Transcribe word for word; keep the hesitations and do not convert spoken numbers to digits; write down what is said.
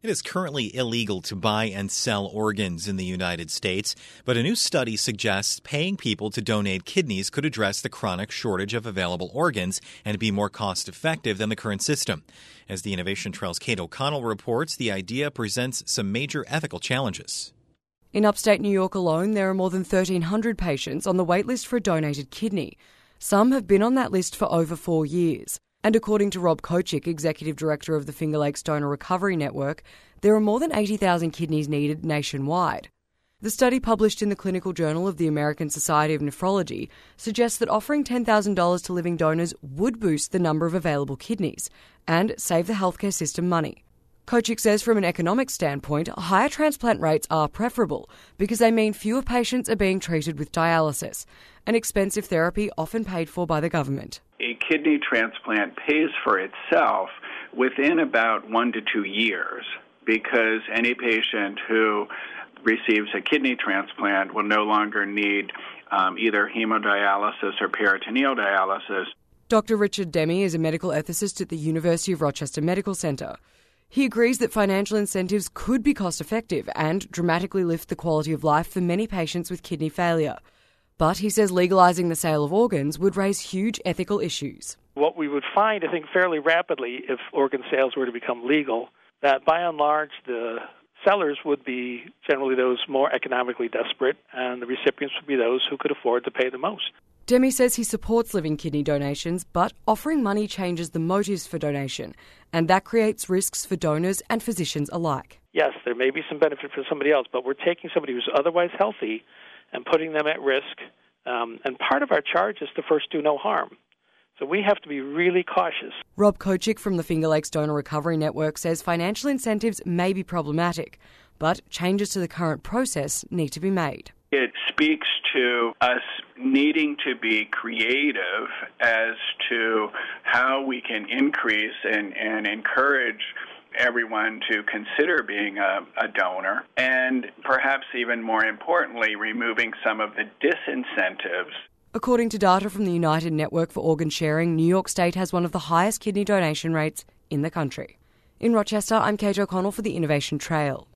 It is currently illegal to buy and sell organs in the United States, but a new study suggests paying people to donate kidneys could address the chronic shortage of available organs and be more cost-effective than the current system. As the Innovation Trail's Kate O'Connell reports, the idea presents some major ethical challenges. In upstate New York alone, there are more than thirteen hundred patients on the waitlist for a donated kidney. Some have been on that list for over four years. And according to Rob Kochick, Executive Director of the Finger Lakes Donor Recovery Network, there are more than eighty thousand kidneys needed nationwide. The study published in the Clinical Journal of the American Society of Nephrology suggests that offering ten thousand dollars to living donors would boost the number of available kidneys and save the healthcare system money. Kochick says from an economic standpoint, higher transplant rates are preferable because they mean fewer patients are being treated with dialysis, an expensive therapy often paid for by the government. A kidney transplant pays for itself within about one to two years because any patient who receives a kidney transplant will no longer need um, either hemodialysis or peritoneal dialysis. Doctor Richard Demi is a medical ethicist at the University of Rochester Medical Center. He agrees that financial incentives could be cost-effective and dramatically lift the quality of life for many patients with kidney failure. But he says legalising the sale of organs would raise huge ethical issues. What we would find, I think, fairly rapidly if organ sales were to become legal, that by and large the sellers would be generally those more economically desperate and the recipients would be those who could afford to pay the most. Demi says he supports living kidney donations, but offering money changes the motives for donation, and that creates risks for donors and physicians alike. Yes, there may be some benefit for somebody else, but we're taking somebody who's otherwise healthy and putting them at risk. Um, and part of our charge is to first do no harm. So we have to be really cautious. Rob Kochick from the Finger Lakes Donor Recovery Network says financial incentives may be problematic, but changes to the current process need to be made. It speaks to us needing to be creative as to how we can increase and, and encourage everyone to consider being a, a donor, and perhaps even more importantly, removing some of the disincentives. According to data from the United Network for Organ Sharing, New York State has one of the highest kidney donation rates in the country. In Rochester, I'm Kate O'Connell for the Innovation Trail.